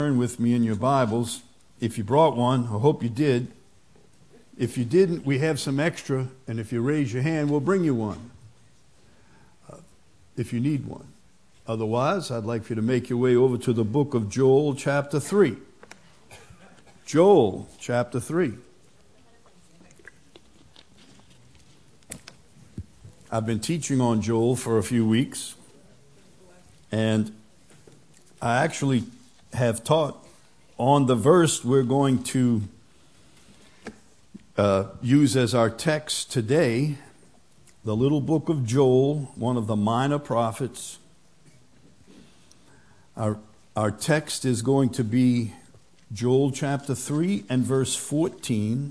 turn with me in your Bibles. If you brought one, I hope you did. If you didn't, we have some extra, and if you raise your hand, we'll bring you one. If you need one. Otherwise, I'd like for you to make your way over to the book of Joel, chapter 3. Joel, chapter 3. I've been teaching on Joel for a few weeks, and I actually have taught on the verse we're going to use as our text today, the little book of Joel, one of the minor prophets. Our text is going to be Joel chapter 3 and verse 14.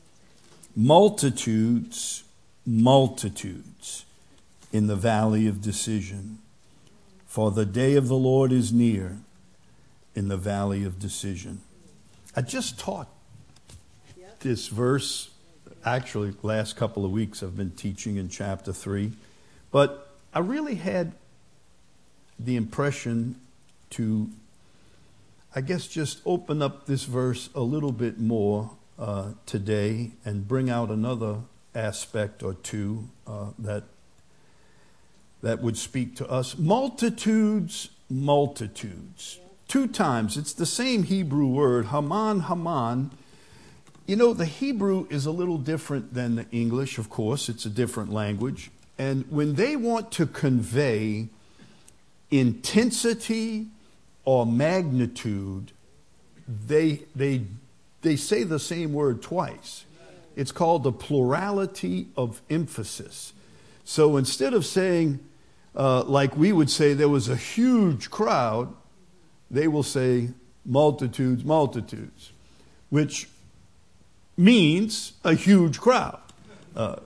Multitudes, multitudes in the valley of decision. For the day of the Lord is near in the valley of decision. I just taught this verse. Actually, last couple of weeks I've been teaching in chapter 3. But I really had the impression to, I guess, just open up this verse a little bit more today and bring out another aspect or two that would speak to us. Multitudes, multitudes. 2 times. It's the same Hebrew word, Haman, Haman. You know, the Hebrew is a little different than the English, of course. It's a different language. And when they want to convey intensity or magnitude, they say the same word twice. It's called the plurality of emphasis. So instead of saying, like we would say, there was a huge crowd, they will say multitudes, multitudes, which means a huge crowd. A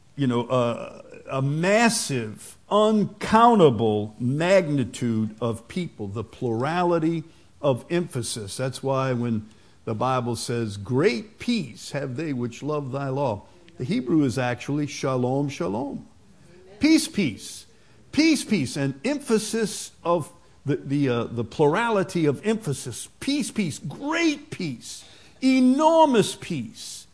massive, uncountable magnitude of people, the plurality of emphasis. That's why when the Bible says, great peace have they which love thy law, the Hebrew is actually shalom, shalom. Peace, peace. Peace, peace. An emphasis of the plurality of emphasis. Peace, peace. Great peace. Enormous peace.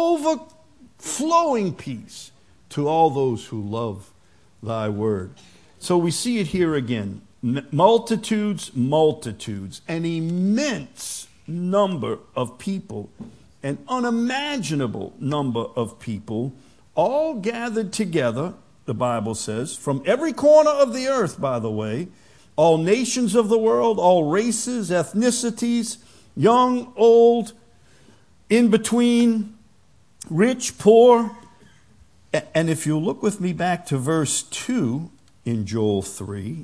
Overflowing peace to all those who love thy word. So we see it here again. Multitudes, multitudes. An immense number of people. An unimaginable number of people. All gathered together, the Bible says, from every corner of the earth, by the way. All nations of the world, all races, ethnicities, young, old, in between, rich, poor. And if you look with me back to verse 2 in Joel 3,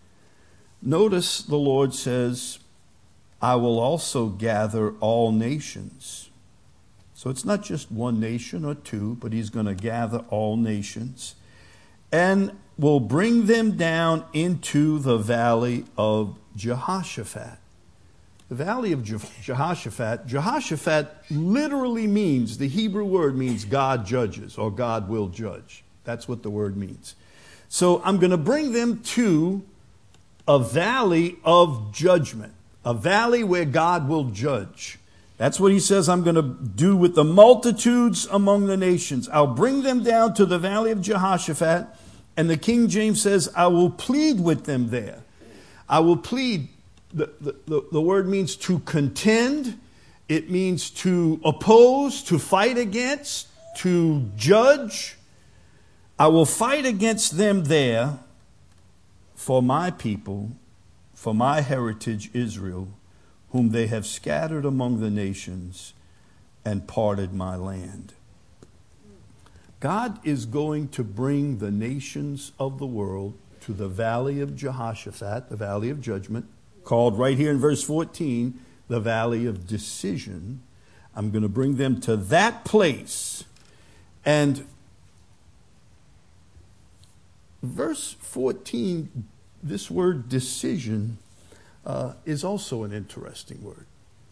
notice the Lord says, I will also gather all nations. So it's not just one nation or two, but he's going to gather all nations. And will bring them down into the valley of Jehoshaphat. The valley of Jehoshaphat. Jehoshaphat literally means, the Hebrew word means God judges or God will judge. That's what the word means. So I'm going to bring them to a valley of judgment. A valley where God will judge. That's what he says I'm going to do with the multitudes among the nations. I'll bring them down to the valley of Jehoshaphat. And the King James says, I will plead with them there. I will plead. The word means to contend. It means to oppose, to fight against, to judge. I will fight against them there for my people, for my heritage Israel, whom they have scattered among the nations and parted my land. God is going to bring the nations of the world to the valley of Jehoshaphat, the valley of judgment, called right here in verse 14, the valley of decision. I'm going to bring them to that place. And verse 14, this word decision is also an interesting word.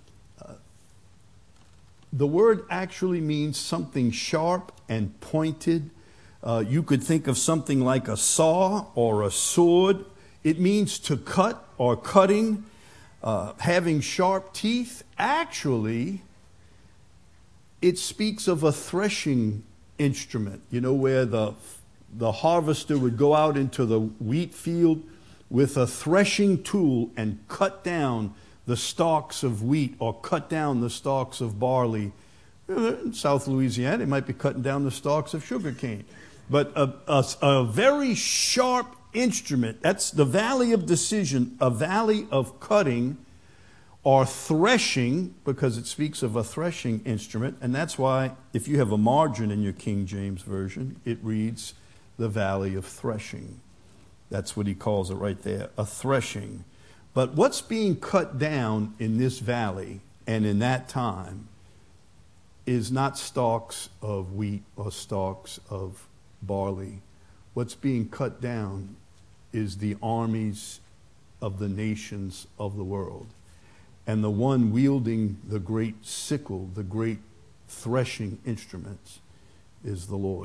The word actually means something sharp and pointed. You could think of something like a saw or a sword. It means to cut or cutting. having sharp teeth, actually, it speaks of a threshing instrument, where the harvester would go out into the wheat field with a threshing tool and cut down the stalks of wheat or cut down the stalks of barley. In South Louisiana, they might be cutting down the stalks of sugarcane. But a very sharp instrument, that's the valley of decision, a valley of cutting or threshing, because it speaks of a threshing instrument. And that's why if you have a margin in your King James Version, it reads the valley of threshing. That's what he calls it right there, a threshing. But what's being cut down in this valley and in that time is not stalks of wheat or stalks of barley. What's being cut down is the armies of the nations of the world. And the one wielding the great sickle, the great threshing instruments, is the Lord.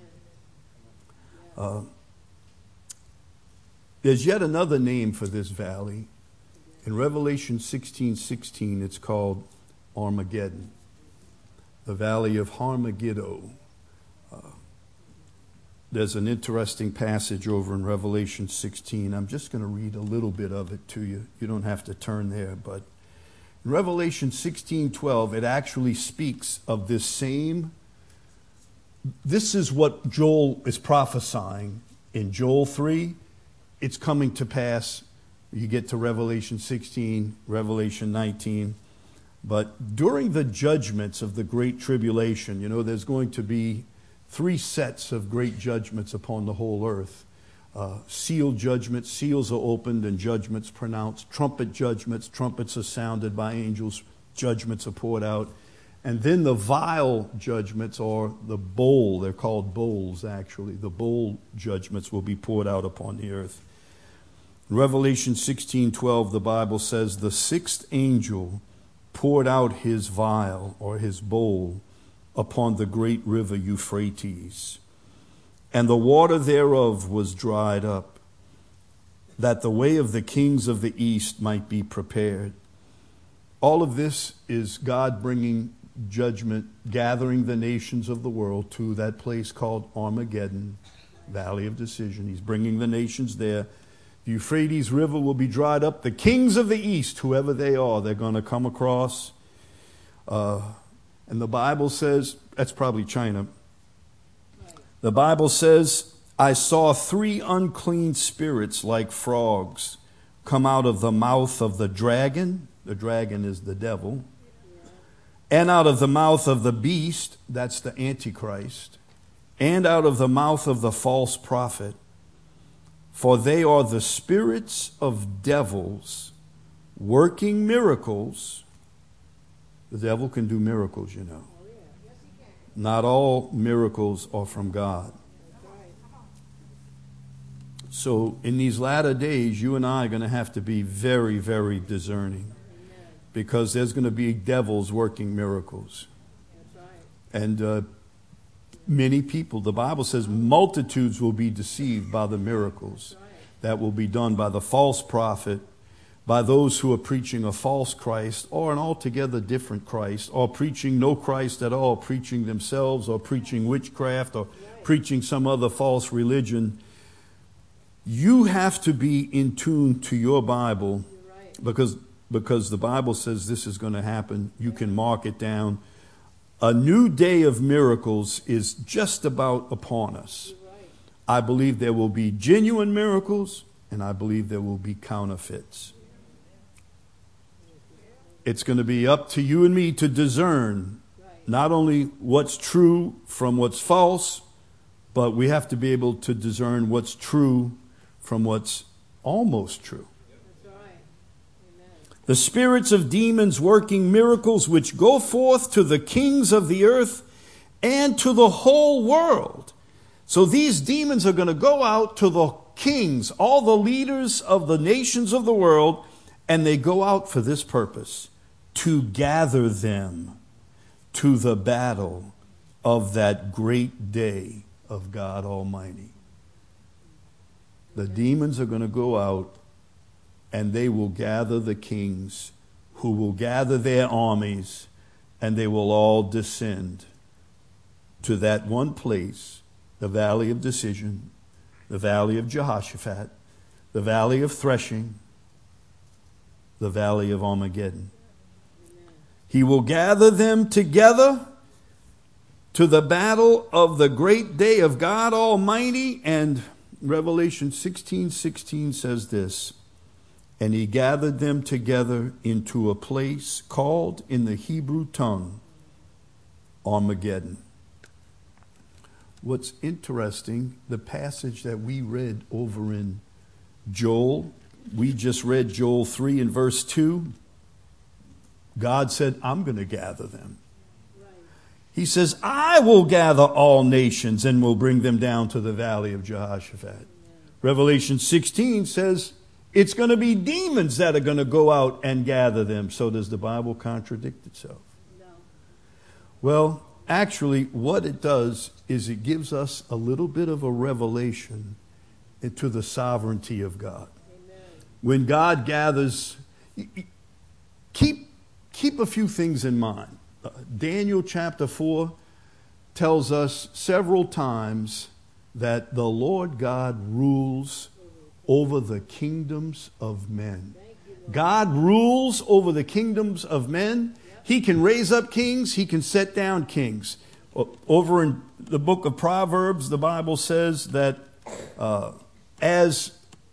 There's yet another name for this valley. In Revelation 16:16, it's called Armageddon. The valley of Armageddon. There's an interesting passage over in Revelation 16. I'm just going to read a little bit of it to you. You don't have to turn there, but in Revelation 16:12, it actually speaks of this same. This is what Joel is prophesying in Joel 3. It's coming to pass. You get to Revelation 16, Revelation 19. But during the judgments of the Great Tribulation, there's going to be 3 sets of great judgments upon the whole earth. Sealed judgments, seals are opened and judgments pronounced. Trumpet judgments, trumpets are sounded by angels, judgments are poured out. And then the vial judgments, or the bowl, they're called bowls actually, the bowl judgments will be poured out upon the earth. In Revelation 16:12, the Bible says, the 6th angel poured out his vial, or his bowl, upon the great river Euphrates. And the water thereof was dried up, that the way of the kings of the east might be prepared. All of this is God bringing judgment, gathering the nations of the world to that place called Armageddon, Valley of Decision. He's bringing the nations there. The Euphrates River will be dried up. The kings of the east, whoever they are, they're going to come across. And the Bible says, that's probably China. The Bible says, I saw 3 unclean spirits like frogs come out of the mouth of the dragon. The dragon is the devil. And out of the mouth of the beast, that's the Antichrist. And out of the mouth of the false prophet. For they are the spirits of devils working miracles. The devil can do miracles, Not all miracles are from God. So in these latter days, you and I are going to have to be very, very discerning. Because there's going to be devils working miracles. And many people, the Bible says, multitudes will be deceived by the miracles that will be done by the false prophet, by those who are preaching a false Christ or an altogether different Christ, or preaching no Christ at all, preaching themselves, or preaching witchcraft, or preaching some other false religion. You have to be in tune to your Bible, because the Bible says this is going to happen. You can mark it down. A new day of miracles is just about upon us. I believe there will be genuine miracles, and I believe there will be counterfeits. It's going to be up to you and me to discern not only what's true from what's false, but we have to be able to discern what's true from what's almost true. The spirits of demons working miracles which go forth to the kings of the earth and to the whole world. So these demons are going to go out to the kings, all the leaders of the nations of the world, and they go out for this purpose, to gather them to the battle of that great day of God Almighty. The demons are going to go out and they will gather the kings, who will gather their armies, and they will all descend to that one place, the valley of decision, the valley of Jehoshaphat, the valley of threshing, the valley of Armageddon. He will gather them together to the battle of the great day of God Almighty. And Revelation 16:16 says this, and he gathered them together into a place called in the Hebrew tongue Armageddon. What's interesting, the passage that we read over in Joel, we just read Joel 3 and verse 2. God said, I'm going to gather them. Right. He says, I will gather all nations and will bring them down to the valley of Jehoshaphat. Yeah. Revelation 16 says, it's going to be demons that are going to go out and gather them. So does the Bible contradict itself? No. Well, actually, what it does is it gives us a little bit of a revelation into the sovereignty of God. Amen. When God gathers, keep a few things in mind. Daniel chapter 4 tells us several times that the Lord God rules over the kingdoms of men. God rules over the kingdoms of men. He can raise up kings. He can set down kings. Over in the book of Proverbs, the Bible says that as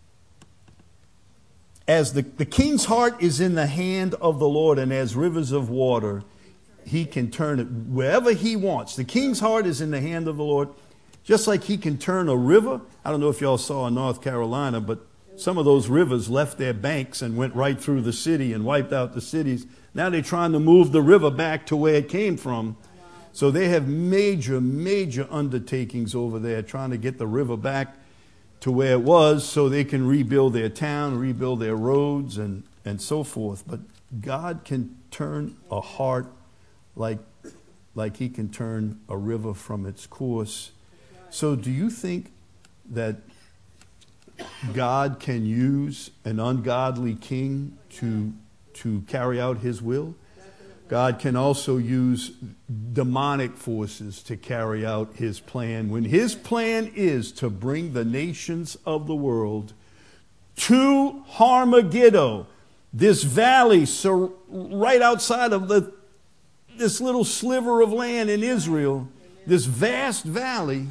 the king's heart is in the hand of the Lord, and as rivers of water, he can turn it wherever he wants. The king's heart is in the hand of the Lord. Just like he can turn a river. I don't know if y'all saw in North Carolina, but some of those rivers left their banks and went right through the city and wiped out the cities. Now they're trying to move the river back to where it came from. So they have major undertakings over there trying to get the river back to where it was so they can rebuild their town, rebuild their roads, and so forth. But God can turn a heart like he can turn a river from its course. So do you think that God can use an ungodly king to carry out his will? God can also use demonic forces to carry out his plan. When his plan is to bring the nations of the world to Armageddon, this valley so right outside of this little sliver of land in Israel, this vast valley,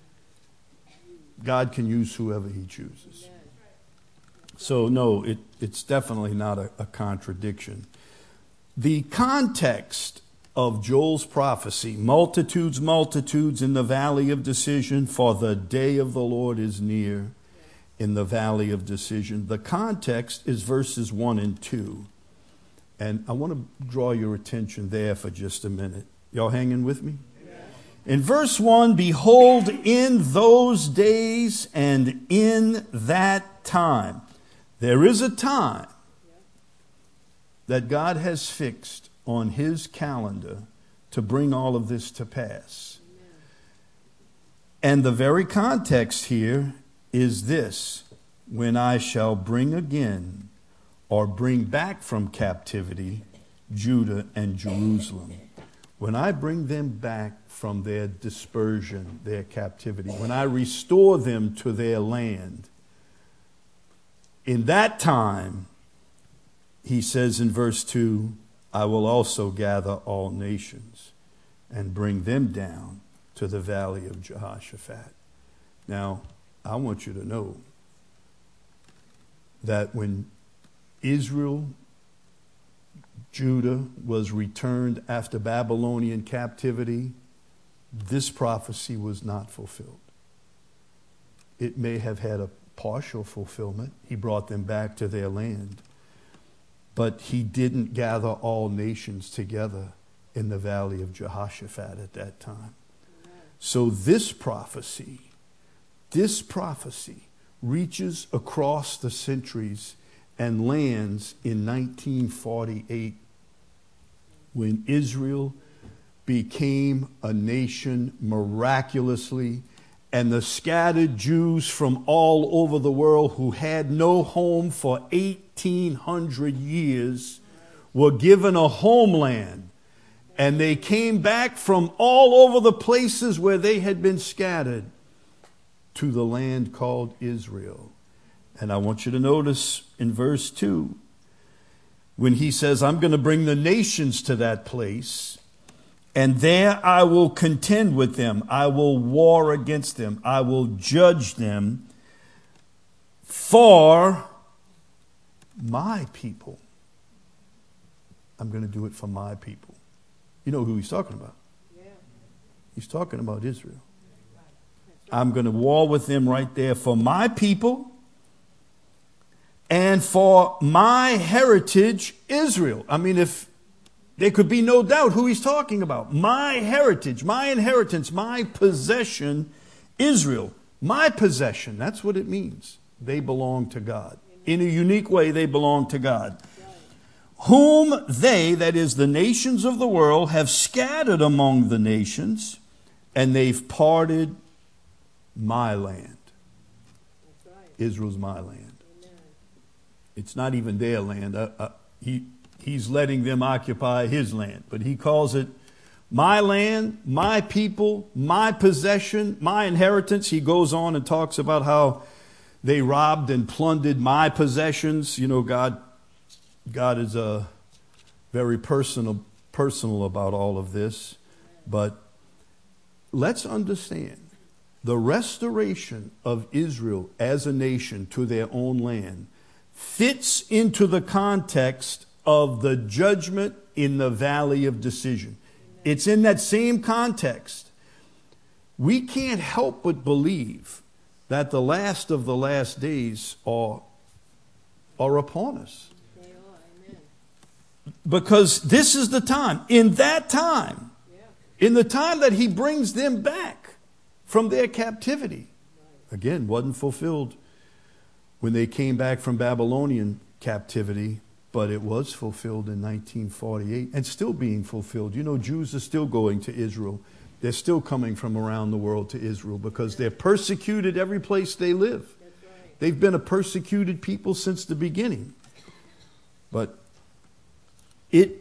God can use whoever he chooses. So no, it's definitely not a contradiction. The context of Joel's prophecy, multitudes in the valley of decision, for the day of the Lord is near in the valley of decision. The context is verses 1 and 2. And I want to draw your attention there for just a minute. Y'all hanging with me? In verse 1, behold, in those days and in that time. There is a time that God has fixed on his calendar to bring all of this to pass. And the very context here is this: when I shall bring again or bring back from captivity Judah and Jerusalem. When I bring them back from their dispersion, their captivity, when I restore them to their land, in that time, he says in verse 2, I will also gather all nations and bring them down to the valley of Jehoshaphat. Now, I want you to know that when Israel, Judah was returned after Babylonian captivity, this prophecy was not fulfilled. It may have had a partial fulfillment. He brought them back to their land. But he didn't gather all nations together in the valley of Jehoshaphat at that time. So this prophecy reaches across the centuries and lands in 1948 when Israel became a nation miraculously and the scattered Jews from all over the world who had no home for 1,800 years were given a homeland. And they came back from all over the places where they had been scattered to the land called Israel. And I want you to notice in verse 2, when he says, I'm going to bring the nations to that place, and there I will contend with them. I will war against them. I will judge them for my people. I'm going to do it for my people. You know who he's talking about? Yeah. He's talking about Israel. I'm going to war with them right there for my people and for my heritage, Israel. I mean, if there could be no doubt who he's talking about. My heritage, my inheritance, my possession, Israel. My possession, that's what it means. They belong to God. In a unique way, they belong to God. Whom they, that is the nations of the world, have scattered among the nations, and they've parted my land. That's right. Israel's my land. Amen. It's not even their land. He's letting them occupy his land, but he calls it my land, my people, my possession, my inheritance. He goes on and talks about how they robbed and plundered my possessions. You know, God is very personal about all of this. But let's understand the restoration of Israel as a nation to their own land fits into the context of the judgment in the valley of decision. It's in that same context. We can't help but believe that the last of the last days are upon us. They are, amen. Because this is the time. In that time, in the time that he brings them back from their captivity, again, wasn't fulfilled when they came back from Babylonian captivity, but it was fulfilled in 1948 and still being fulfilled. You know, Jews are still going to Israel. They're still coming from around the world to Israel because they're persecuted every place they live. They've been a persecuted people since the beginning. But it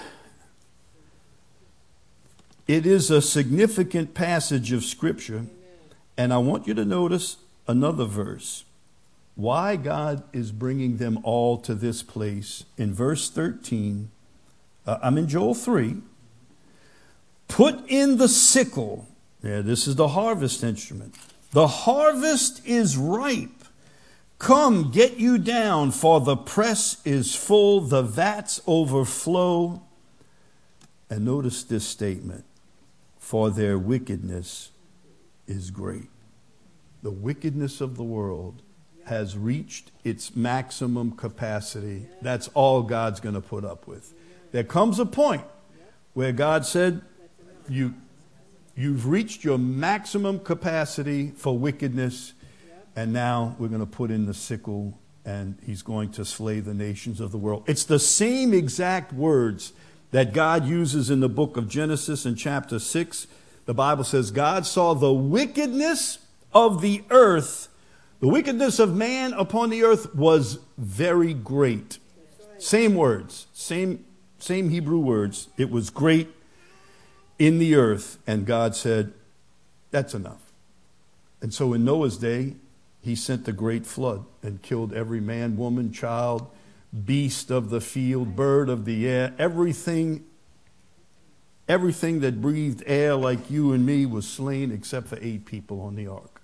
is a significant passage of Scripture. And I want you to notice another verse. Why God is bringing them all to this place. In verse 13, I'm in Joel 3. Put in the sickle. Yeah, this is the harvest instrument. The harvest is ripe. Come, get you down, for the press is full, the vats overflow. And notice this statement. For their wickedness is great. The wickedness of the world has reached its maximum capacity. That's all God's going to put up with. There comes a point where God said, you've reached your maximum capacity for wickedness, and now we're going to put in the sickle, and he's going to slay the nations of the world. It's the same exact words that God uses in the book of Genesis in chapter 6. The Bible says, God saw the wickedness of the earth. The wickedness of man upon the earth was very great. Same words, same Hebrew words. It was great in the earth. And God said, that's enough. And so in Noah's day, he sent the great flood and killed every man, woman, child, beast of the field, bird of the air. Everything that breathed air like you and me was slain except for 8 people on the ark.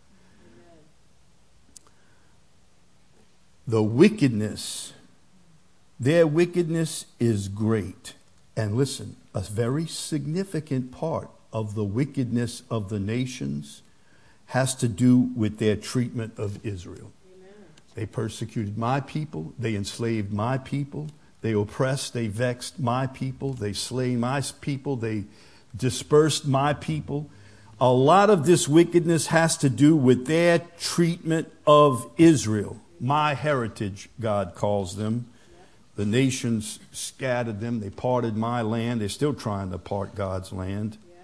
The wickedness, their wickedness is great. And listen, a very significant part of the wickedness of the nations has to do with their treatment of Israel. Amen. They persecuted my people. They enslaved my people. They oppressed, they vexed my people. They slain my people. They dispersed my people. A lot of this wickedness has to do with their treatment of Israel. My heritage, God calls them. The nations scattered them. They parted my land. They're still trying to part God's land.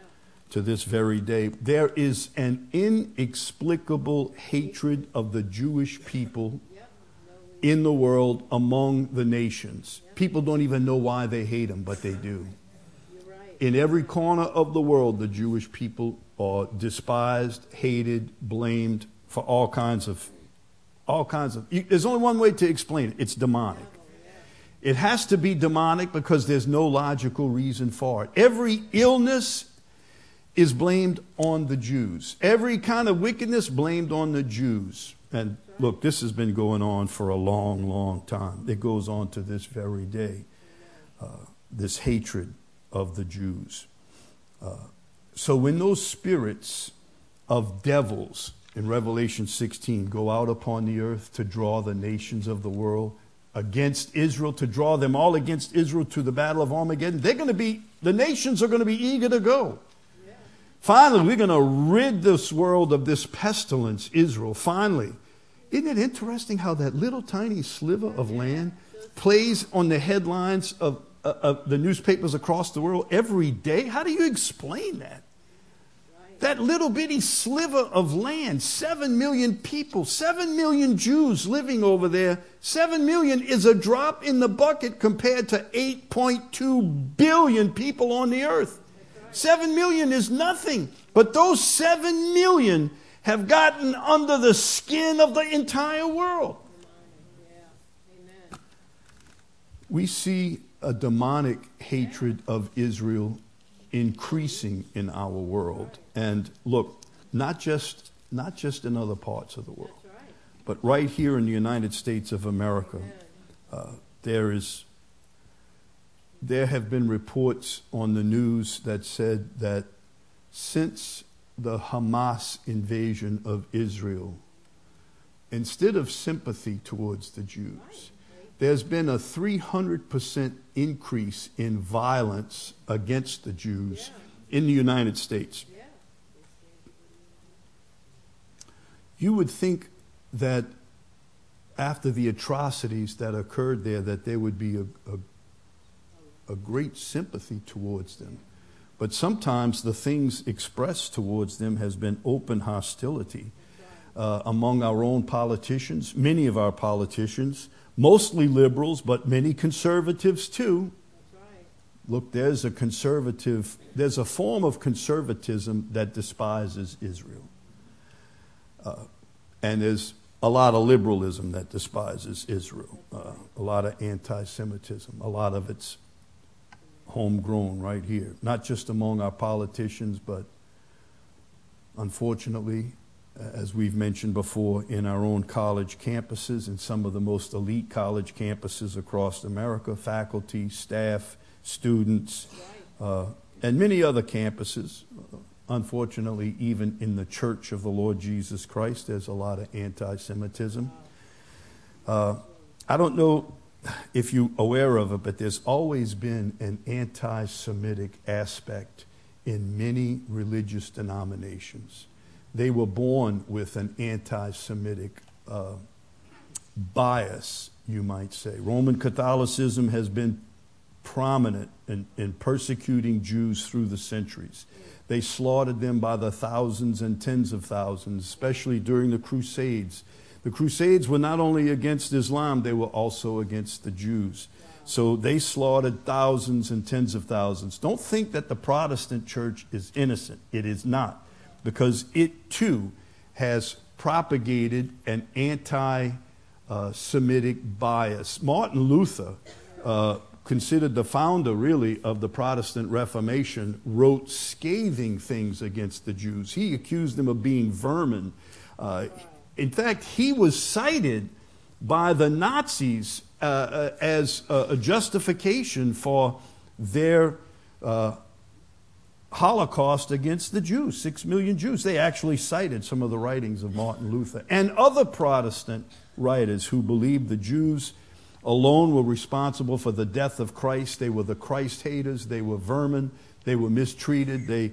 to this very day. There is an inexplicable hatred of the Jewish people in the world among the nations. People don't even know why they hate them, but they do. In every corner of the world, the Jewish people are despised, hated, blamed for all kinds of. There's only one way to explain it. It's demonic. It has to be demonic because there's no logical reason for it. Every illness is blamed on the Jews. Every kind of wickedness blamed on the Jews. And look, this has been going on for a long, long time. It goes on to this very day. This hatred of the Jews. So when those spirits of devils in Revelation 16 go out upon the earth to draw the nations of the world against Israel, to draw them all against Israel to the battle of Armageddon, the nations are going to be eager to go. Yeah. Finally, we're going to rid this world of this pestilence, Israel. Finally. Isn't it interesting how that little tiny sliver of land plays on the headlines of the newspapers across the world every day? How do you explain that? That little bitty sliver of land, 7 million people, 7 million Jews living over there. 7 million is a drop in the bucket compared to 8.2 billion people on the earth. 7 million is nothing. But those 7 million have gotten under the skin of the entire world. We see a demonic hatred of Israel increasing in our world. And look, not just in other parts of the world, but right here in the United States of America, there have been reports on the news that said that since the Hamas invasion of Israel, instead of sympathy towards the Jews, there's been a 300% increase in violence against the Jews in the United States. You would think that after the atrocities that occurred that there would be a great sympathy towards them. But sometimes the things expressed towards them has been open hostility among our own politicians, many of our politicians, mostly liberals, but many conservatives too. Look, there's a form of conservatism that despises Israel. And there's a lot of liberalism that despises Israel. A lot of anti-Semitism. A lot of it's homegrown right here. Not just among our politicians, but unfortunately, as we've mentioned before, in our own college campuses, in some of the most elite college campuses across America, faculty, staff, students, and many other campuses. Unfortunately, even in the Church of the Lord Jesus Christ, there's a lot of anti-Semitism. I don't know if you're aware of it, but there's always been an anti-Semitic aspect in many religious denominations. They were born with an anti-Semitic bias, you might say. Roman Catholicism has been prominent in persecuting Jews through the centuries. They slaughtered them by the thousands and tens of thousands, especially during the Crusades. The Crusades were not only against Islam, they were also against the Jews. So they slaughtered thousands and tens of thousands. Don't think that the Protestant church is innocent. It is not, because it too has propagated an anti-Semitic bias. Martin Luther, considered the founder, really, of the Protestant Reformation, wrote scathing things against the Jews. He accused them of being vermin. In fact, he was cited by the Nazis as a justification for their Holocaust against the Jews, 6 million Jews. They actually cited some of the writings of Martin Luther and other Protestant writers who believed the Jews alone were responsible for the death of Christ. They were the Christ haters. They were vermin. They were mistreated.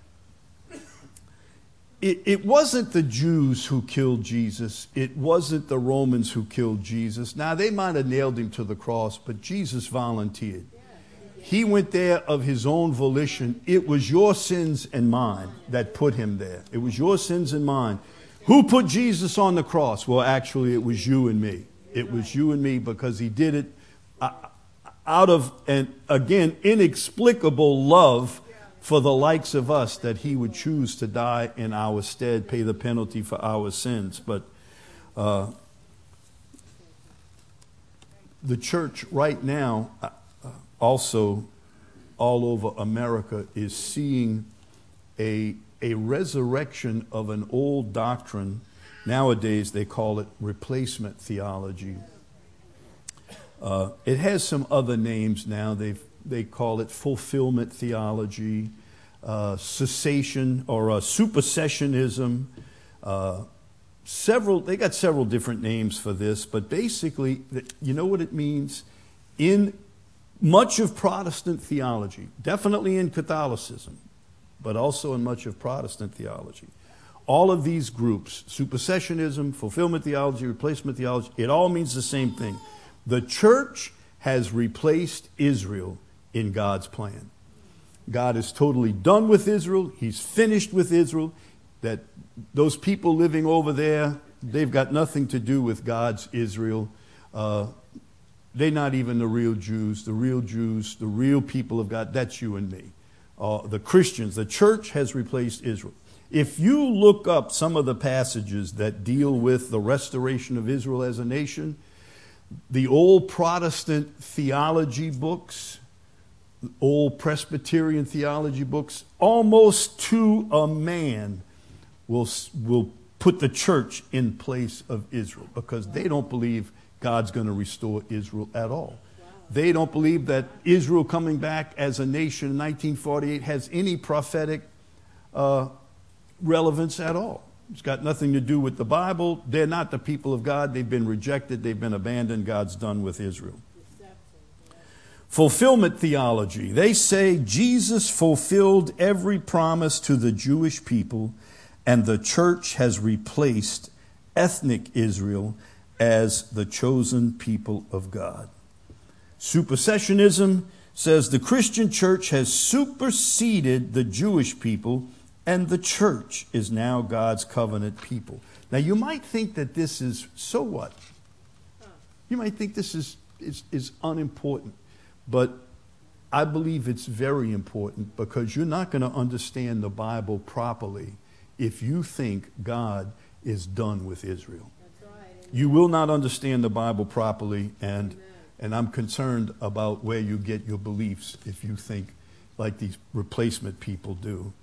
It wasn't the Jews who killed Jesus. It wasn't the Romans who killed Jesus. Now, they might have nailed him to the cross, but Jesus volunteered. He went there of his own volition. It was your sins and mine that put him there. It was your sins and mine. Who put Jesus on the cross? Well, actually, it was you and me. It was you and me, because he did it out of, an, again, inexplicable love for the likes of us, that he would choose to die in our stead, pay the penalty for our sins. But the church right now, also all over America, is seeing a resurrection of an old doctrine. Nowadays they call it replacement theology. It has some other names now. They call it fulfillment theology, cessation or supersessionism. They got several different names for this, but basically, you know what it means? In much of Protestant theology, definitely in Catholicism, but also in much of Protestant theology, all of these groups, supersessionism, fulfillment theology, replacement theology, it all means the same thing. The church has replaced Israel in God's plan. God is totally done with Israel. He's finished with Israel. That those people living over there, they've got nothing to do with God's Israel. They're not even the real Jews. The real Jews, the real people of God, that's you and me. The Christians, the church has replaced Israel. If you look up some of the passages that deal with the restoration of Israel as a nation, the old Protestant theology books, old Presbyterian theology books, almost to a man will put the church in place of Israel, because they don't believe God's going to restore Israel at all. They don't believe that Israel coming back as a nation in 1948 has any prophetic relevance at all. It's got nothing to do with the Bible. They're not the people of God. They've been rejected. They've been abandoned. God's done with Israel. Fulfillment theology. They say Jesus fulfilled every promise to the Jewish people, and the church has replaced ethnic Israel as the chosen people of God. Supersessionism says the Christian church has superseded the Jewish people, and the church is now God's covenant people. Now, you might think that this is, so what? You might think this is unimportant, but I believe it's very important, because you're not going to understand the Bible properly if you think God is done with Israel. That's right. You will not understand the Bible properly, and I'm concerned about where you get your beliefs if you think like these replacement people do.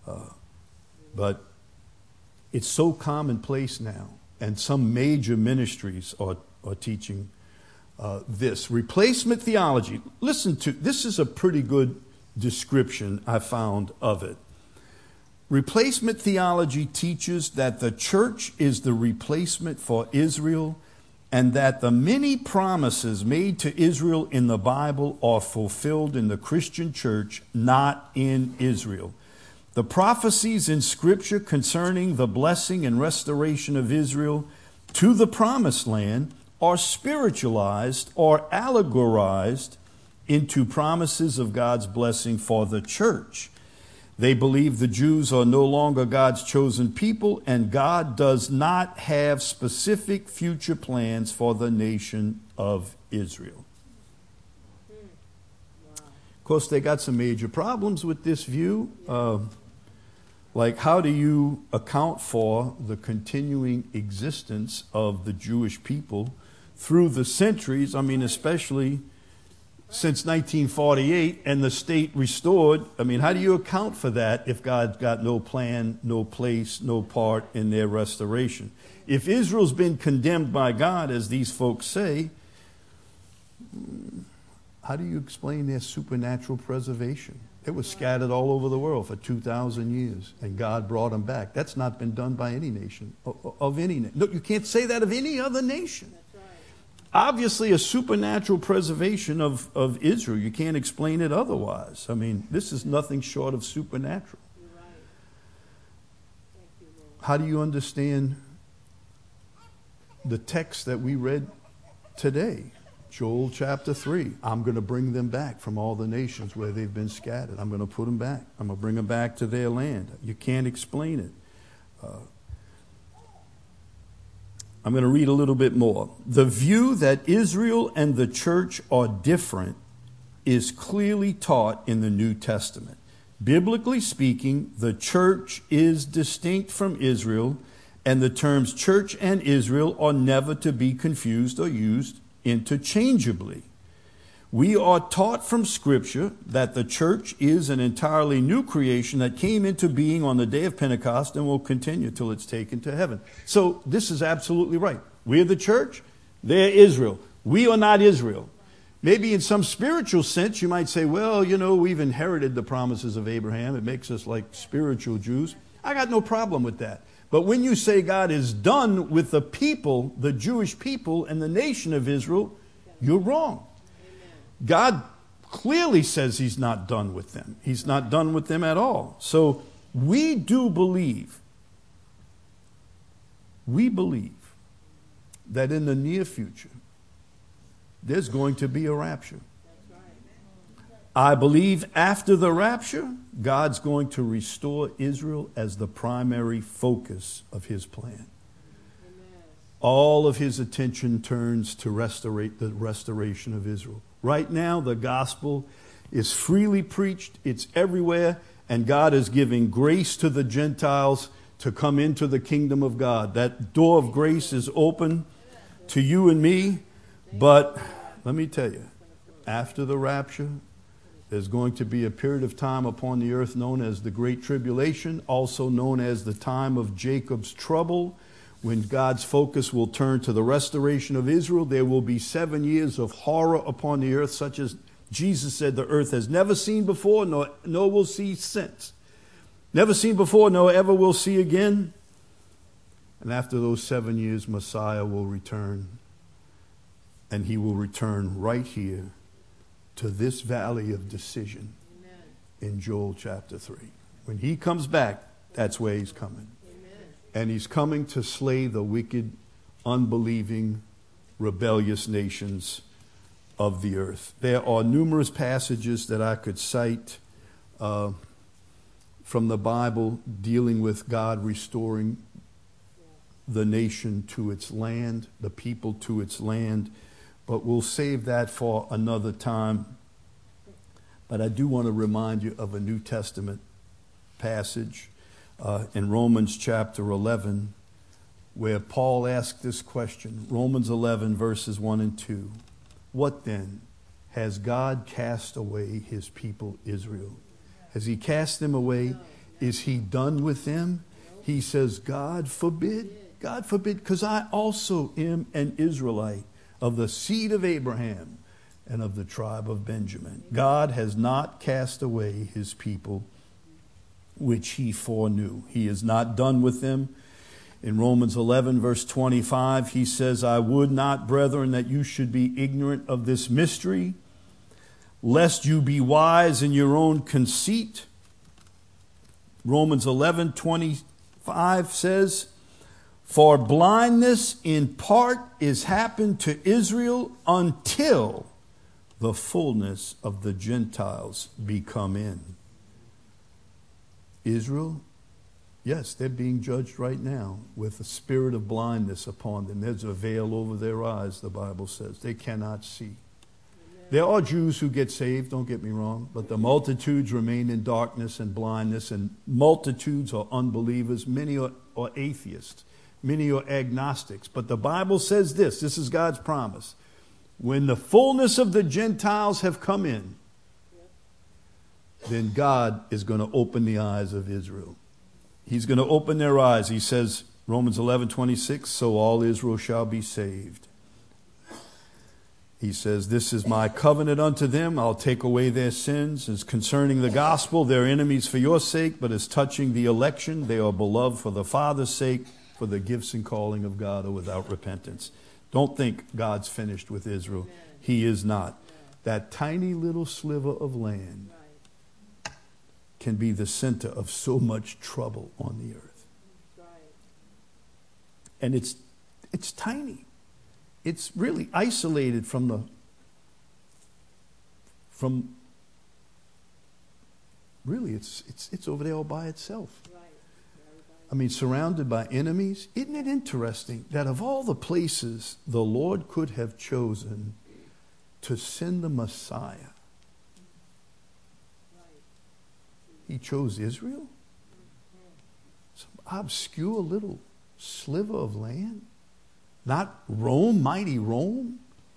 But it's so commonplace now, and some major ministries are teaching this. Replacement theology. Listen to, this is a pretty good description I found of it. Replacement theology teaches that the church is the replacement for Israel, and that the many promises made to Israel in the Bible are fulfilled in the Christian church, not in Israel. The prophecies in Scripture concerning the blessing and restoration of Israel to the promised land are spiritualized or allegorized into promises of God's blessing for the church. They believe the Jews are no longer God's chosen people, and God does not have specific future plans for the nation of Israel. Of course, they got some major problems with this view. Like, how do you account for the continuing existence of the Jewish people through the centuries? I mean, especially since 1948 and the state restored. I mean, how do you account for that if God's got no plan, no place, no part in their restoration? If Israel's been condemned by God, as these folks say, how do you explain their supernatural preservation? They were scattered all over the world for 2,000 years, and God brought them back. That's not been done by any nation, of any nation. Look, you can't say that of any other nation. Obviously, a supernatural preservation of Israel. You can't explain it otherwise. I mean, this is nothing short of supernatural. Right. How do you understand the text that we read today? Joel chapter 3. I'm going to bring them back from all the nations where they've been scattered. I'm going to put them back. I'm going to bring them back to their land. You can't explain it. I'm going to read a little bit more. The view that Israel and the church are different is clearly taught in the New Testament. Biblically speaking, the church is distinct from Israel, and the terms church and Israel are never to be confused or used interchangeably. We are taught from Scripture that the church is an entirely new creation that came into being on the day of Pentecost and will continue till it's taken to heaven. So this is absolutely right. We're the church. They're Israel. We are not Israel. Maybe in some spiritual sense, you might say, well, we've inherited the promises of Abraham. It makes us like spiritual Jews. I got no problem with that. But when you say God is done with the people, the Jewish people and the nation of Israel, you're wrong. God clearly says he's not done with them. He's not done with them at all. So we believe that in the near future, there's going to be a rapture. I believe after the rapture, God's going to restore Israel as the primary focus of his plan. All of his attention turns to the restoration of Israel. Right now, the gospel is freely preached. It's everywhere. And God is giving grace to the Gentiles to come into the kingdom of God. That door of grace is open to you and me. But let me tell you, after the rapture, there's going to be a period of time upon the earth known as the Great Tribulation, also known as the time of Jacob's trouble, when God's focus will turn to the restoration of Israel. There will be 7 years of horror upon the earth, such as Jesus said the earth has never seen before, nor will see since. Never seen before, nor ever will see again. And after those 7 years, Messiah will return. And he will return right here to this valley of decision. Amen. In Joel chapter 3. When he comes back, that's where he's coming. Amen. And he's coming to slay the wicked, unbelieving, rebellious nations of the earth. There are numerous passages that I could cite from the Bible dealing with God restoring the nation to its land, the people to its land. But we'll save that for another time. But I do want to remind you of a New Testament passage in Romans chapter 11, where Paul asked this question. Romans 11, verses 1 and 2. What then? Has God cast away his people Israel? Has he cast them away? Is he done with them? He says, God forbid. God forbid, because I also am an Israelite, of the seed of Abraham and of the tribe of Benjamin. God has not cast away his people, which he foreknew. He is not done with them. In Romans 11, verse 25, he says, I would not, brethren, that you should be ignorant of this mystery, lest you be wise in your own conceit. Romans 11, 25 says, for blindness in part is happened to Israel until the fullness of the Gentiles be come in. Israel, yes, they're being judged right now with a spirit of blindness upon them. There's a veil over their eyes, the Bible says. They cannot see. There are Jews who get saved, don't get me wrong, but the multitudes remain in darkness and blindness, and multitudes are unbelievers. Many are atheists. Many are agnostics. But the Bible says this is God's promise. When the fullness of the Gentiles have come in, then God is going to open the eyes of Israel. He's going to open their eyes. He says, Romans 11:26, so all Israel shall be saved. He says, this is my covenant unto them. I'll take away their sins. As concerning the gospel, they're enemies for your sake, but as touching the election, they are beloved for the Father's sake, for the gifts and calling of God are without repentance. Don't think God's finished with Israel. He is not. That tiny little sliver of land can be the center of so much trouble on the earth. And it's tiny. It's really isolated from from, really, it's over there all by itself. I mean, surrounded by enemies. Isn't it interesting that of all the places the Lord could have chosen to send the Messiah, he chose Israel? Some obscure little sliver of land. Not Rome, mighty Rome.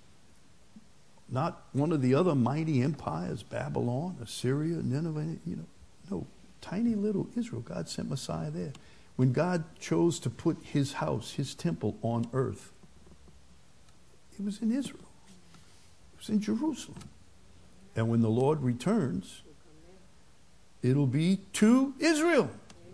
Not one of the other mighty empires, Babylon, Assyria, Nineveh, no, tiny little Israel. God sent Messiah there. When God chose to put his house, his temple on earth, it was in Israel. It was in Jerusalem. And when the Lord returns, it'll be to Israel.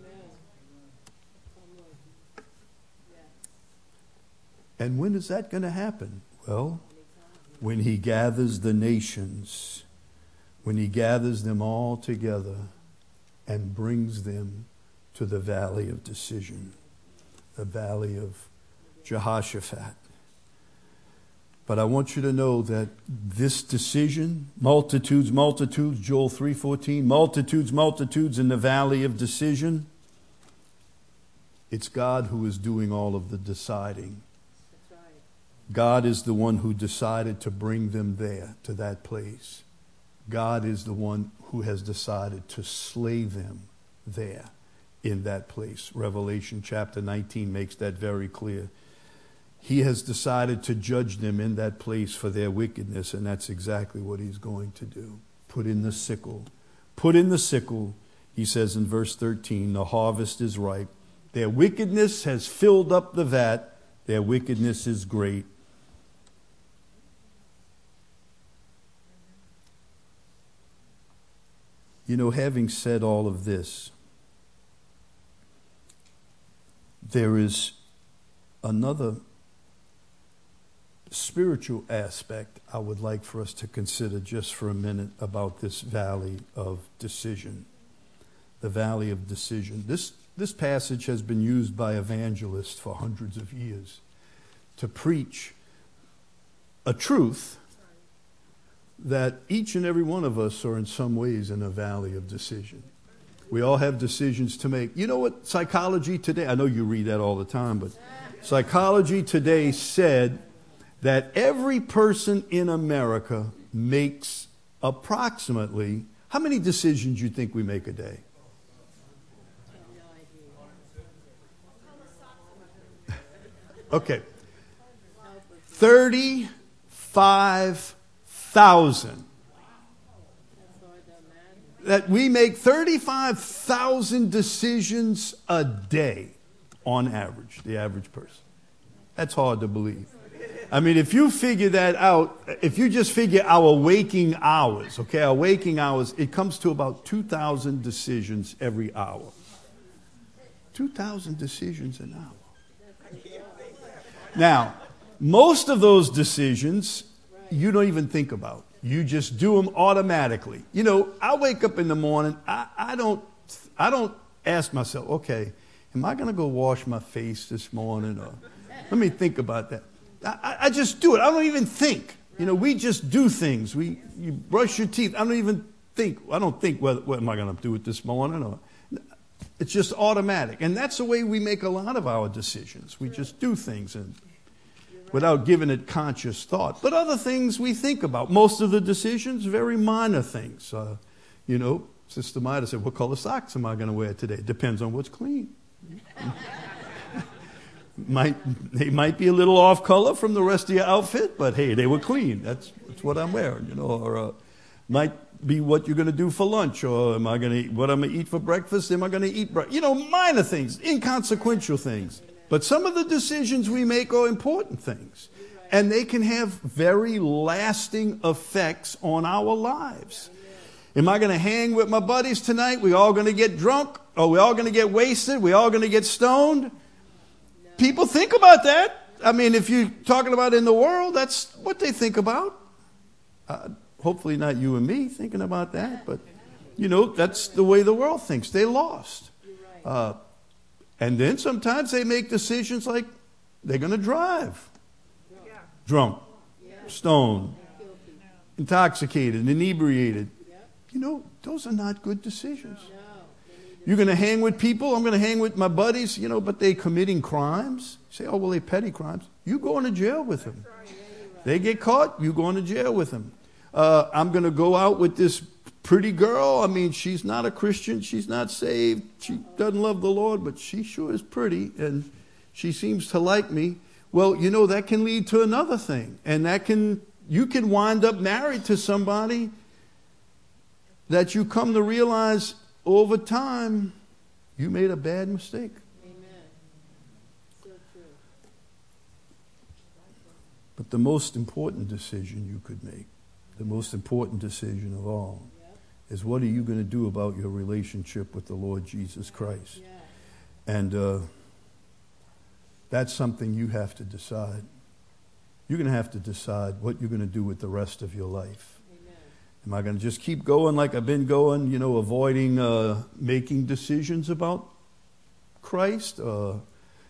And when is that going to happen? Well, when he gathers the nations, when he gathers them all together and brings them to the valley of decision, the valley of Jehoshaphat. But I want you to know that this decision, multitudes, multitudes, Joel 3:14, multitudes, multitudes in the valley of decision, it's God who is doing all of the deciding. God is the one who decided to bring them there, to that place. God is the one who has decided to slay them there in that place. Revelation chapter 19 makes that very clear. He has decided to judge them in that place for their wickedness, and that's exactly what he's going to do. Put in the sickle. Put in the sickle, he says in verse 13, the harvest is ripe. Their wickedness has filled up the vat. Their wickedness is great. You know, having said all of this, there is another spiritual aspect I would like for us to consider just for a minute about this valley of decision. The valley of decision. This passage has been used by evangelists for hundreds of years to preach a truth that each and every one of us are in some ways in a valley of decision. We all have decisions to make. You know what psychology today, I know you read that all the time, but psychology today said that every person in America makes approximately, how many decisions you think we make a day? Okay. 35,000. That we make 35,000 decisions a day on average, the average person. That's hard to believe. I mean, if you figure that out, if you just figure our waking hours, okay, our waking hours, it comes to about 2,000 decisions every hour. 2,000 decisions an hour. Now, most of those decisions you don't even think about. You just do them automatically. You know, I wake up in the morning, I don't ask myself, okay, am I going to go wash my face this morning? Or let me think about that. I just do it. I don't even think. You know, we just do things. You brush your teeth. I don't even think. I don't think, what am I going to do it this morning? Or it's just automatic. And that's the way we make a lot of our decisions. We just do things and without giving it conscious thought. But other things we think about. Most of the decisions, very minor things. You know, Sister Maida said, what color socks am I going to wear today? Depends on what's clean. They might be a little off color from the rest of your outfit, but hey, they were clean. That's what I'm wearing, you know. Or might be what you're going to do for lunch, or am I going to eat what I'm going to eat for breakfast? Am I going to eat breakfast? You know, minor things, inconsequential things. But some of the decisions we make are important things, and they can have very lasting effects on our lives. Am I going to hang with my buddies tonight? We all going to get drunk? Or we all going to get wasted? We all going to get stoned? People think about that. I mean, if you're talking about in the world, that's what they think about. Hopefully not you and me thinking about that, but, you know, that's the way the world thinks. They're lost. And then sometimes they make decisions like they're going to drive drunk, stoned, intoxicated, inebriated. You know, those are not good decisions. You're going to hang with people. I'm going to hang with my buddies, you know, but they're committing crimes. You say, oh, well, they're petty crimes. You going to jail with them. They get caught, you going to jail with them. I'm going to go out with this pretty girl. I mean, she's not a Christian. She's not saved. She doesn't love the Lord, but she sure is pretty, and she seems to like me. Well, you know, that can lead to another thing. And you can wind up married to somebody that you come to realize over time you made a bad mistake. Amen. So true. But the most important decision you could make, the most important decision of all, is what are you going to do about your relationship with the Lord Jesus Christ? And that's something you have to decide. You're going to have to decide what you're going to do with the rest of your life. Amen. Am I going to just keep going like I've been going, you know, avoiding making decisions about Christ? Or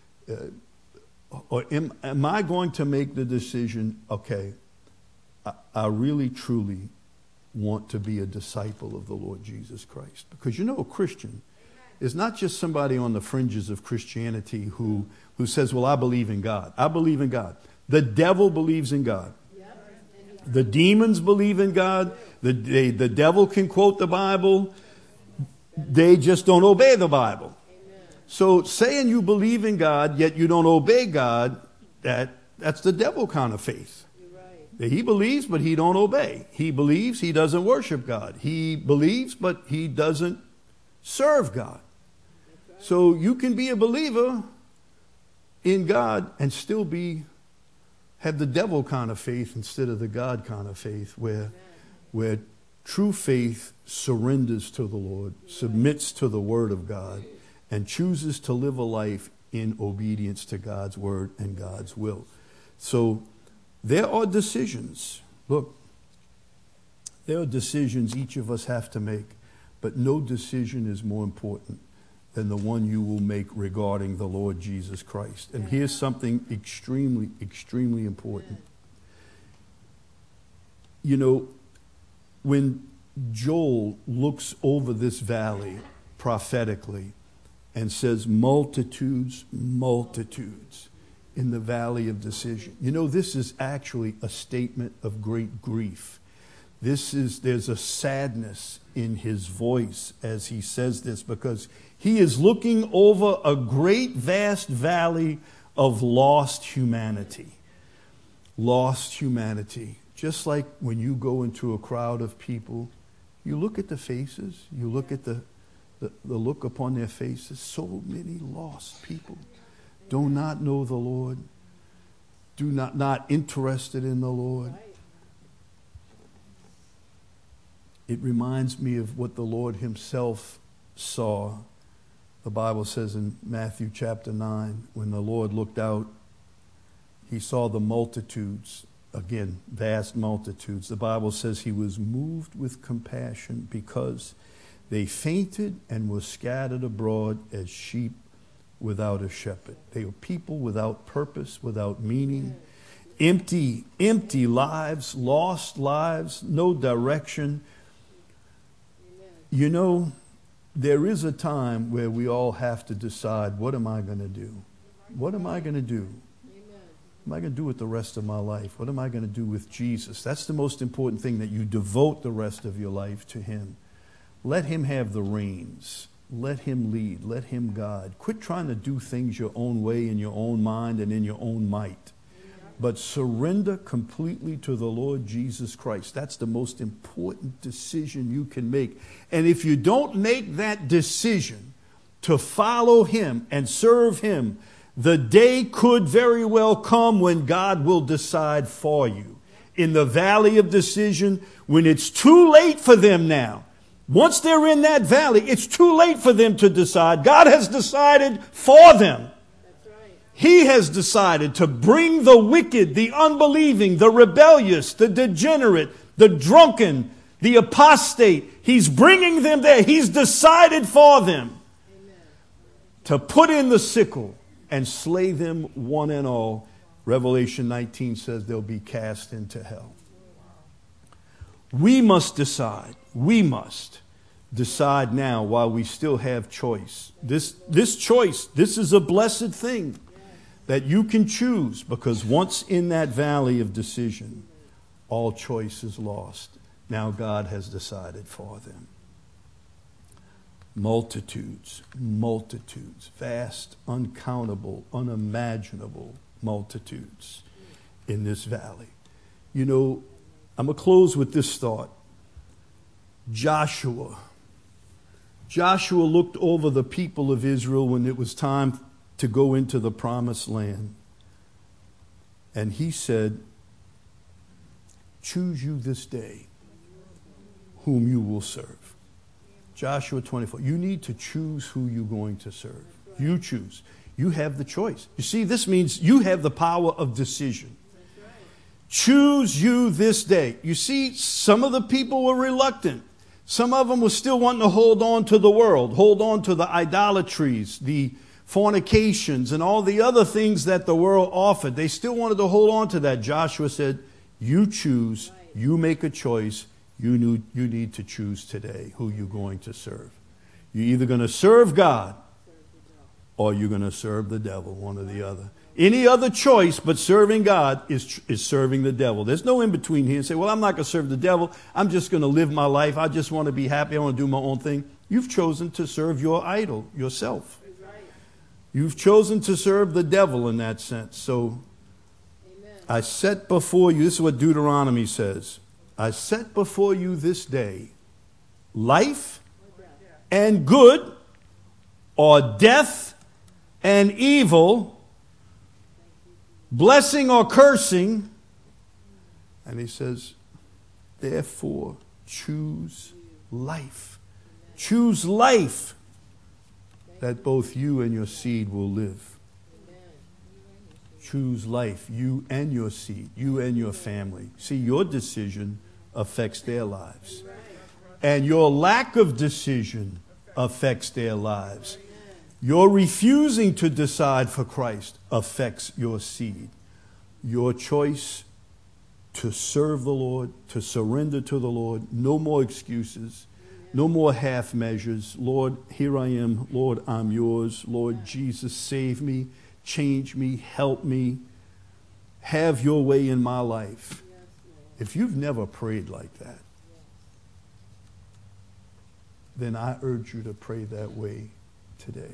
am I going to make the decision, okay, I really, truly want to be a disciple of the Lord Jesus Christ? Because, you know, a Christian is not just somebody on the fringes of Christianity who says, well, I believe in God. I believe in God. The devil believes in God. The demons believe in God. The devil can quote the Bible. They just don't obey the Bible. So saying you believe in God, yet you don't obey God, that's the devil kind of faith. He believes, but he don't obey. He believes, he doesn't worship God. He believes, but he doesn't serve God. So you can be a believer in God and still have the devil kind of faith instead of the God kind of faith, where true faith surrenders to the Lord, submits to the Word of God, and chooses to live a life in obedience to God's Word and God's will. So there are decisions. Look, there are decisions each of us have to make, but no decision is more important than the one you will make regarding the Lord Jesus Christ. And here's something extremely, extremely important. You know, when Joel looks over this valley prophetically and says, multitudes, multitudes in the valley of decision. You know, this is actually a statement of great grief. There's a sadness in his voice as he says this, because he is looking over a great, vast valley of lost humanity. Lost humanity. Just like when you go into a crowd of people, you look at the faces, you look at the look upon their faces. So many lost people do not know the Lord, not interested in the Lord. It reminds me of what the Lord himself saw. The Bible says in Matthew chapter 9, when the Lord looked out, he saw the multitudes, again, vast multitudes. The Bible says he was moved with compassion because they fainted and were scattered abroad as sheep without a shepherd. They were people without purpose, without meaning, empty lives, lost lives, no direction. You know, there is a time where we all have to decide, what am I going to do? What am I going to do? What am I going to do with the rest of my life? What am I going to do with Jesus? That's the most important thing, that you devote the rest of your life to him. Let him have the reins. Let him lead. Let him guide. Quit trying to do things your own way, in your own mind, and in your own might. But surrender completely to the Lord Jesus Christ. That's the most important decision you can make. And if you don't make that decision to follow him and serve him, the day could very well come when God will decide for you. In the valley of decision, when it's too late for them now. Once they're in that valley, it's too late for them to decide. God has decided for them. He has decided to bring the wicked, the unbelieving, the rebellious, the degenerate, the drunken, the apostate. He's bringing them there. He's decided for them to put in the sickle and slay them one and all. Revelation 19 says they'll be cast into hell. We must decide. We must decide now while we still have choice. This choice, this is a blessed thing that you can choose, because once in that valley of decision, all choice is lost. Now God has decided for them. Multitudes, multitudes, vast, uncountable, unimaginable multitudes in this valley. You know, I'm going to close with this thought. Joshua looked over the people of Israel when it was time to go into the promised land. And he said, choose you this day whom you will serve. Joshua 24. You need to choose who you're going to serve. You choose. You have the choice. You see, this means you have the power of decision. Choose you this day. You see, some of the people were reluctant. Some of them were still wanting to hold on to the world, hold on to the idolatries, the fornications, and all the other things that the world offered. They still wanted to hold on to that. Joshua said, you choose, you make a choice. You need to choose today who you're going to serve. You're either going to serve God or you're going to serve the devil, one or the other. Any other choice but serving God is serving the devil. There's no in between here and say, well, I'm not going to serve the devil. I'm just going to live my life. I just want to be happy. I want to do my own thing. You've chosen to serve your idol, yourself. You've chosen to serve the devil in that sense. So I set before you, this is what Deuteronomy says. I set before you this day life and good, or death and evil, blessing or cursing. And he says, therefore, choose life. Choose life, that both you and your seed will live. Choose life, you and your seed, you and your family. See, your decision affects their lives. And your lack of decision affects their lives. Your refusing to decide for Christ affects your seed. Your choice to serve the Lord, to surrender to the Lord, no more excuses, no more half measures. Lord, here I am. Lord, I'm yours. Lord Jesus, save me, change me, help me. Have your way in my life. If you've never prayed like that, then I urge you to pray that way today.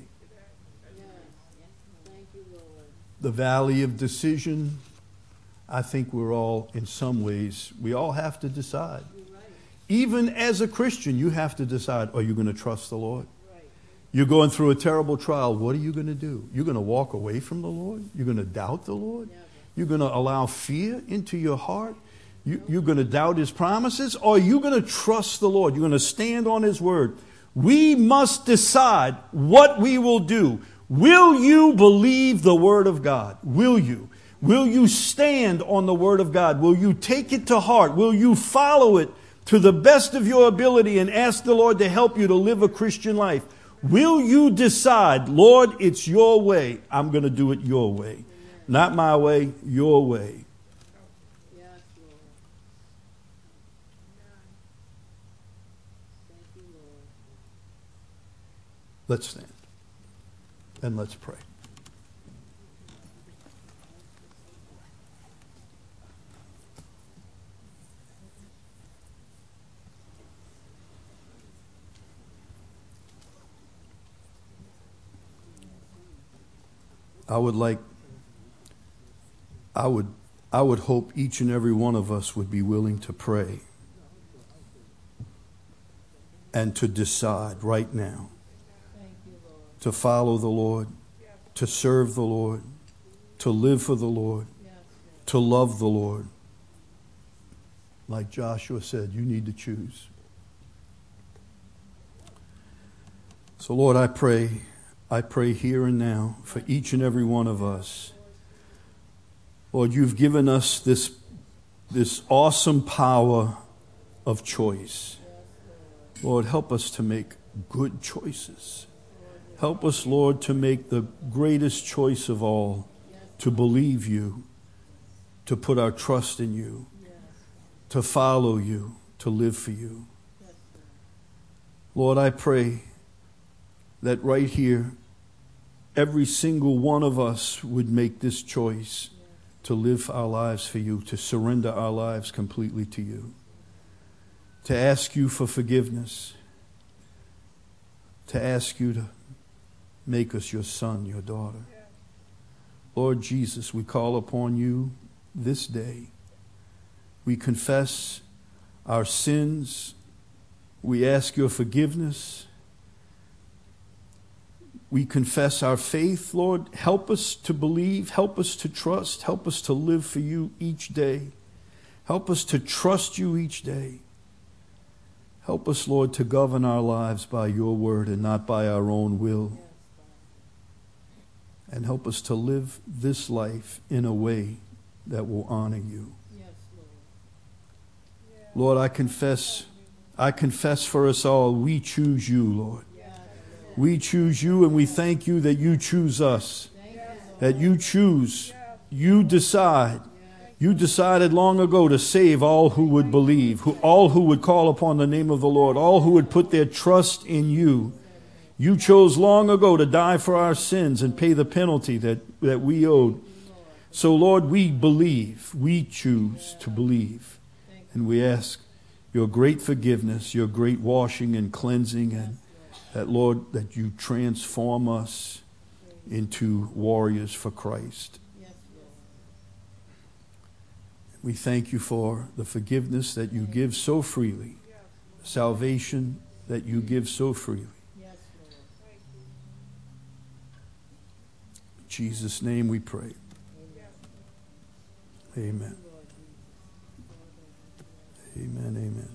The valley of decision, I think we're all, in some ways, we all have to decide. Even as a Christian, you have to decide, are you going to trust the Lord? You're going through a terrible trial. What are you going to do? You're going to walk away from the Lord? You're going to doubt the Lord? You're going to allow fear into your heart? You're going to doubt His promises? Or are you going to trust the Lord? You're going to stand on His word. We must decide what we will do. Will you believe the word of God? Will you? Will you stand on the word of God? Will you take it to heart? Will you follow it to the best of your ability and ask the Lord to help you to live a Christian life? Will you decide, Lord, it's your way. I'm going to do it your way. Not my way, your way. Yes, Lord. Thank you, Lord. Let's stand and let's pray. I would hope each and every one of us would be willing to pray and to decide right now to follow the Lord, to serve the Lord, to live for the Lord, to love the Lord. Like Joshua said, you need to choose. So Lord, I pray here and now for each and every one of us. Lord, you've given us this awesome power of choice. Lord, help us to make good choices. Help us, Lord, to make the greatest choice of all, to believe you, to put our trust in you, to follow you, to live for you. Yes, Lord, I pray that right here, every single one of us would make this choice to live our lives for you, to surrender our lives completely to you, to ask you for forgiveness, to ask you to make us your son, your daughter. Lord Jesus, we call upon you this day. We confess our sins. We ask your forgiveness. We confess our faith, Lord. Help us to believe. Help us to trust. Help us to live for you each day. Help us to trust you each day. Help us, Lord, to govern our lives by your word and not by our own will. And help us to live this life in a way that will honor you. yes, Lord. Lord, I confess for us all, we choose you, Lord. We choose you, and we thank you that you choose us. That you choose, you decide. You decided long ago to save all who would believe, all who would call upon the name of the Lord, all who would put their trust in you. You chose long ago to die for our sins and pay the penalty that we owed. So, Lord, we believe. We choose to believe. And we ask your great forgiveness, your great washing and cleansing, and that, Lord, that you transform us into warriors for Christ. Yes, Lord. We thank you for the forgiveness that you give so freely, salvation that you give so freely. Yes, Lord. In Jesus' name we pray. Amen. Lord. Amen. Amen.